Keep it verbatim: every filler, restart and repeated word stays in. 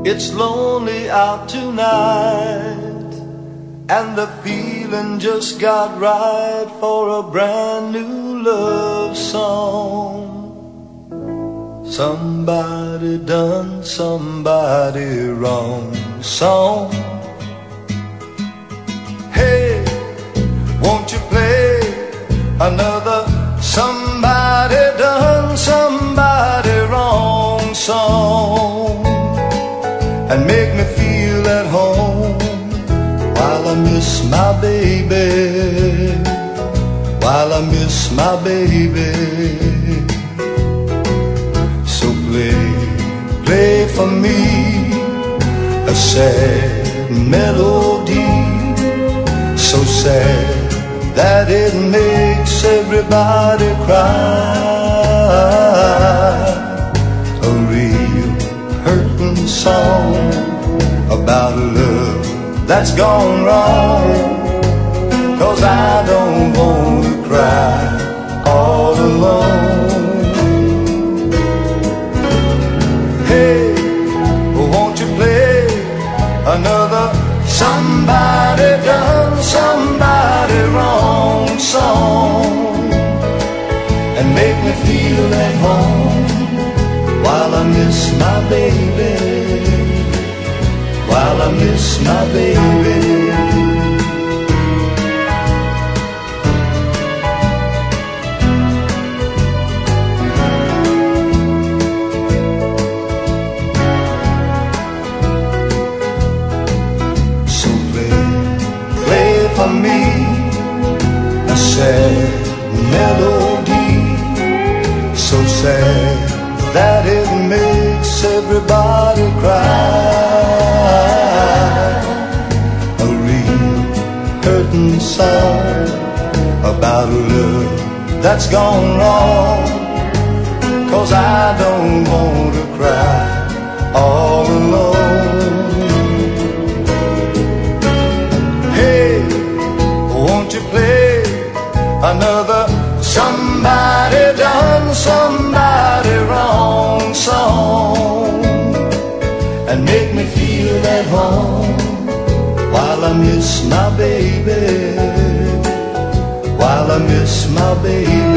It's lonely out tonight, and the feeling just got right for a brand new love song. Somebody done somebody wrong song. Hey, won't you play another somebody done somebody wrong song, and make me feel at home while I miss my baby, while I miss my baby. So play, play for me a sad melody, so sad that it makes everybody cry. A real hurting song about a love that's gone wrong, 'cause I don't want to cry all alone. Hey, won't you play another somebody done somebody wrong song, and make me feel at home while I miss my baby, while I miss my baby. So play, play for me a sad melody, so sad that it makes everybody cry. A real hurting song about a love that's gone wrong, 'cause I don't want to cry all alone. Hey, won't you play another somebody done somebody wrong song, and make me feel at home while I miss my baby, while I miss my baby.